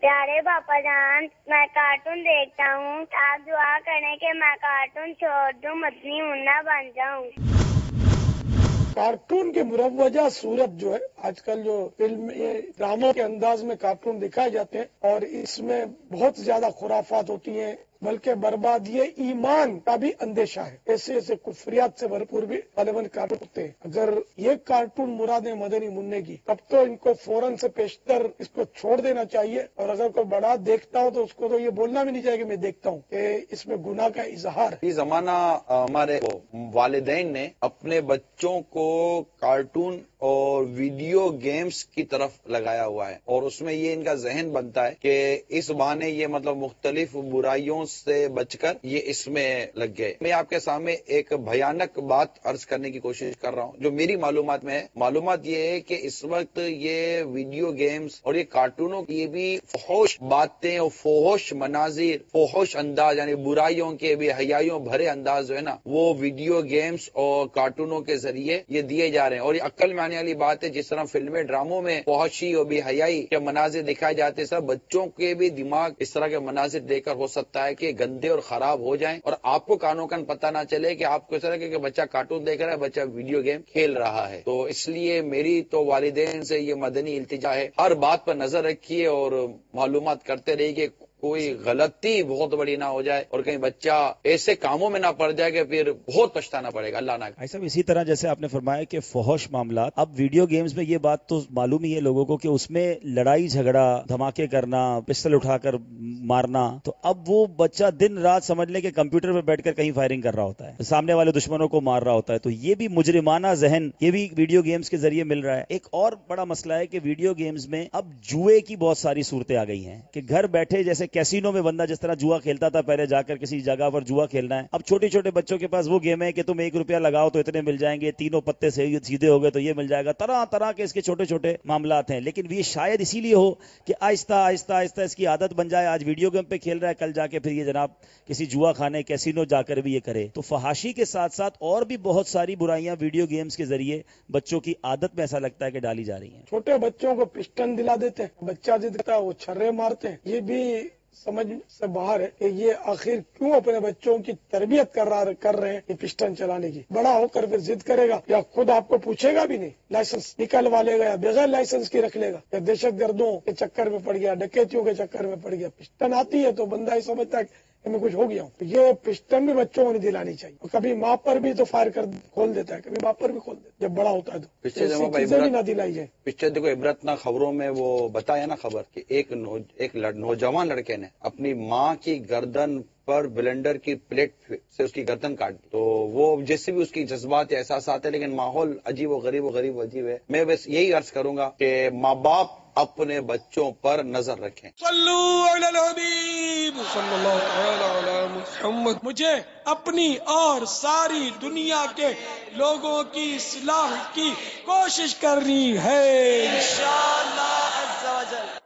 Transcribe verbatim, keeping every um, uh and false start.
پیارے پاپا جان، میں کارٹون دیکھتا ہوں، آپ دعا کریں کہ میں کارٹون چھوڑ دوں، مدنی منا بن جاؤں۔ کارٹون کے مروجہ صورت جو ہے آج کل جو فلم ڈراموں کے انداز میں کارٹون دکھائے جاتے ہیں اور اس میں بہت زیادہ خرافات ہوتی ہیں، بلکہ بربادی ایمان کا بھی اندیشہ ہے۔ ایسے ایسے کفریات سے بھرپور بھی غالباً کارٹون ہوتے ہیں۔ اگر یہ کارٹون مراد ہے مدنی منع کی، تب تو ان کو فوراً سے پیشتر اس کو چھوڑ دینا چاہیے، اور اگر کوئی بڑا دیکھتا ہو تو اس کو تو یہ بولنا بھی نہیں چاہیے کہ میں دیکھتا ہوں، کہ اس میں گناہ کا اظہار ہے۔ یہ زمانہ ہمارے والدین نے اپنے بچوں کو کارٹون اور ویڈیو گیمز کی طرف لگایا ہوا ہے، اور اس میں یہ ان کا ذہن بنتا ہے کہ اس بہانے یہ مطلب مختلف برائیوں سے بچ کر یہ اس میں لگ گئے۔ میں آپ کے سامنے ایک بھیانک بات عرض کرنے کی کوشش کر رہا ہوں جو میری معلومات میں ہے۔ معلومات یہ ہے کہ اس وقت یہ ویڈیو گیمز اور یہ کارٹونوں کی بھی فحش باتیں اور فحش مناظر، فحش انداز، یعنی برائیوں کے بھی حیائیوں بھرے انداز جو ہے نا، وہ ویڈیو گیمز اور کارٹونوں کے ذریعے یہ دیے جا رہے ہیں۔ اور یہ عقل میں آنے والی بات ہے، جس طرح فلمیں ڈراموں میں فحشی اور بے حیائی کے مناظر دکھائے جاتے ہیں، سب بچوں کے بھی دماغ اس طرح کے مناظر دیکھ کر ہو سکتا ہے کہ گندے اور خراب ہو جائیں، اور آپ کو کانوں کان پتہ نہ چلے کہ آپ کو اس طرح کہ بچہ کارٹون دیکھ رہا ہے، بچہ ویڈیو گیم کھیل رہا ہے۔ تو اس لیے میری تو والدین سے یہ مدنی التجا ہے، ہر بات پر نظر رکھیے اور معلومات کرتے رہیے کہ کوئی غلطی بہت بڑی نہ ہو جائے اور کہیں بچہ ایسے کاموں میں نہ پڑ جائے کہ پھر بہت پچھتانا پڑے گا۔ اللہ نہ بھائی صاحب، اسی طرح جیسے آپ نے فرمایا کہ فحش معاملات، اب ویڈیو گیمز میں یہ بات تو معلوم ہی ہے لوگوں کو کہ اس میں لڑائی جھگڑا، دھماکے کرنا، پسٹل اٹھا کر مارنا، تو اب وہ بچہ دن رات سمجھ لے کہ کمپیوٹر پہ بیٹھ کر کہیں فائرنگ کر رہا ہوتا ہے، سامنے والے دشمنوں کو مار رہا ہوتا ہے، تو یہ بھی مجرمانہ ذہن یہ بھی ویڈیو گیمز کے ذریعے مل رہا ہے۔ ایک اور بڑا مسئلہ ہے کہ ویڈیو گیمز میں اب جوئے کی بہت ساری صورتیں آ گئی ہیں کہ گھر بیٹھے جیسے کیسینو میں بندہ جس طرح جوا کھیلتا تھا، پہلے جا کر کسی جگہ پر جوا کھیلنا ہے، اب چھوٹے چھوٹے بچوں کے پاس وہ گیم ہے کہ تم ایک روپیہ لگاؤ تو اتنے مل جائیں گے، تینوں پتے سے سیدھے ہو گئے تو یہ مل جائے گا، طرح طرح کے اس کے چھوٹے چھوٹے معاملات ہیں۔ لیکن یہ شاید اسی لیے ہو کہ آہستہ آہستہ آہستہ اس کی عادت بن جائے، آج ویڈیو گیم پہ کھیل رہا ہے، کل جا کے پھر یہ جناب کسی جوا خانے کیسینو جا کر بھی یہ کرے۔ تو فحاشی کے ساتھ ساتھ اور بھی بہت ساری برائیاں ویڈیو گیمز کے ذریعے بچوں کی عادت میں ایسا لگتا ہے کہ ڈالی جا رہی ہیں۔ چھوٹے بچوں کو پسٹن دلا دیتے ہیں، بچہ ضد کرتا ہے وہ چھرے مارتے ہیں۔ یہ بھی سمجھ سے باہر ہے کہ یہ آخر کیوں اپنے بچوں کی تربیت کر رہا کر رہے ہیں یہ پسٹن چلانے کی۔ بڑا ہو کر پھر ضد کرے گا یا خود آپ کو پوچھے گا بھی نہیں، لائسنس نکلوا لے گا یا بغیر لائسنس کی رکھ لے گا، یا دہشت گردوں کے چکر میں پڑ گیا، ڈکیتیوں کے چکر میں پڑ گیا۔ پسٹن آتی ہے تو بندہ یہ سمجھتا ہے کہ میں کچھ ہو گیا ہوں۔ یہ پسٹن بھی بچوں کو نہیں دلانی چاہیے، اور کبھی ماں پر بھی تو فائر کر کھول دیتا ہے، کبھی باپ پر بھی کھول دیتا ہے جب بڑا ہوتا ہے تو پچھلے ایسی چیزیں بھی نہ دلائی جائیں۔ پچھلے دیکھو عبرتناک خبروں میں وہ بتایا نا خبر کہ ایک نو ایک نوجوان لڑکے نے اپنی ماں کی گردن پر بلنڈر کی پلیٹ سے اس کی گردن کاٹ دی۔ تو وہ جیسے بھی اس کی جذبات یا احساسات ہیں، لیکن ماحول عجیب و غریب و غریب و عجیب ہے۔ میں بس یہی عرض کروں گا کہ ماں باپ اپنے بچوں پر نظر رکھیں۔ صلو علی الحبیب صلی اللہ تعالی علی محمد۔ مجھے اپنی اور ساری دنیا کے لوگوں کی اصلاح کی کوشش کرنی ہے انشاءاللہ عز و جل۔